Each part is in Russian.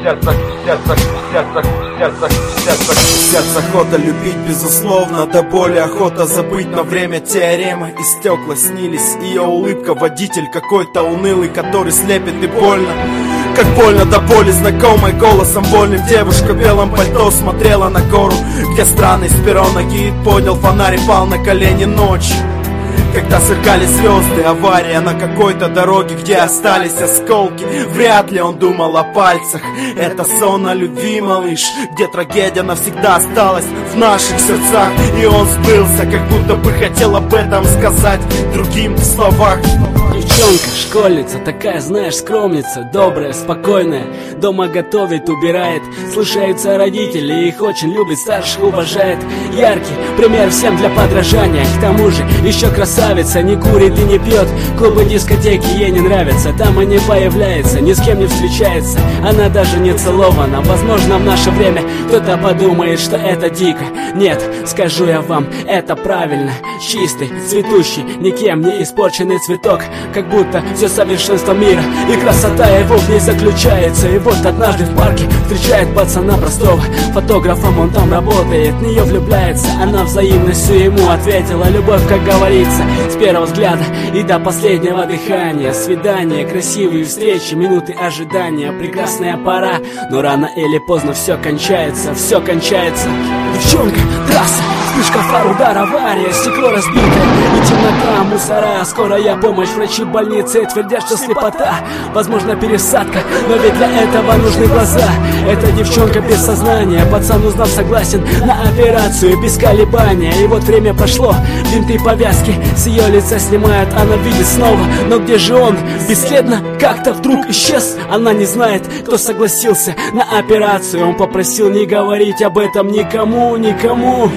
Сердце охота любить, безусловно, до боли охота забыть на время теоремы и стекла снились. Ее улыбка, водитель какой-то унылый, который слепит и больно. Как больно до боли, знакомый голосом вольным. Девушка в белом пальто смотрела на гору, где странный с перрона гид поднял фонарь и пал на колени ночью. Когда сверкали звезды, авария на какой-то дороге, где остались осколки. Вряд ли он думал о пальцах. Это сон о любви, малыш, где трагедия навсегда осталась в наших сердцах. И он сбылся, как будто бы хотел об этом сказать другим словах. Девчонка, школьница, такая, знаешь, скромница, добрая, спокойная, дома готовит, убирает, слушаются родители, их очень любит, старших уважает. Яркий пример всем для подражания, к тому же еще красавица, не курит и не пьет, клубы, дискотеки ей не нравятся, там и не появляется, ни с кем не встречается, она даже не целована. Возможно, в наше время кто-то подумает, что это дико. Нет, скажу я вам, это правильно. Чистый, цветущий, никем не испорченный цветок, как будто все совершенство мира и красота его в ней заключается. И вот однажды в парке встречает пацана простого, фотографом он там работает, в нее влюбляется, она взаимностью ему ответила. Любовь, как говорится, с первого взгляда и до последнего дыхания. Свидания, красивые встречи, минуты ожидания, прекрасная пора, но рано или поздно все кончается, все кончается. Девчонка, трасса, вспышка фар, удар, авария, стекло разбитое и темнота, мусора, скорая помощь, врачи больницы твердят, что слепота, возможно пересадка, но ведь для этого нужны глаза. Эта девчонка без сознания, пацан, узнав, согласен на операцию без колебания. И вот время прошло, бинты и повязки с ее лица снимают, она видит снова, но где же он? Бесследно как-то вдруг исчез. Она не знает, кто согласился на операцию, он попросил не говорить об этом никому, никому.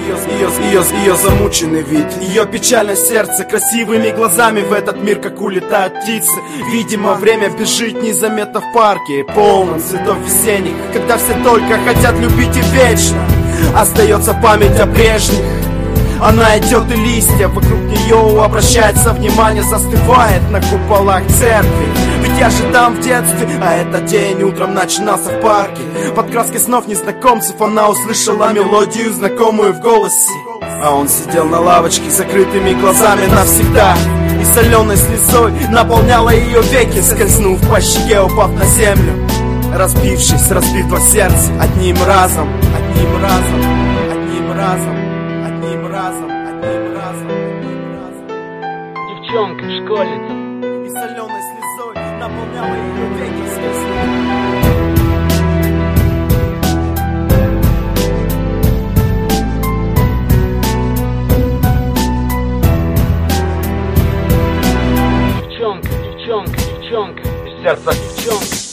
Ее замученный вид, ее печальное сердце, красивыми глазами в этот мир, как улетают птицы. Видимо, время бежит незаметно в парке, полном цветов весенних, когда все только хотят любить и вечно остается память о прежних. Она идет, и листья вокруг нее обращается внимание, застывает на куполах церкви. Ведь я же там в детстве, а этот день утром начинался в парке. Под краской снов незнакомцев она услышала мелодию, знакомую в голосе. А он сидел на лавочке с закрытыми глазами навсегда, и соленой слезой наполняла ее веки, скользнув по щеке, упав на землю. Разбившись, разбито сердце одним разом, одним разом, одним разом, одним разом, одним разом, одним разом. Девчонка, школьница, и соленой слезой наполняла ее веки, скользнув. девчонка, девчонка, девчонка, сердце, девчонка.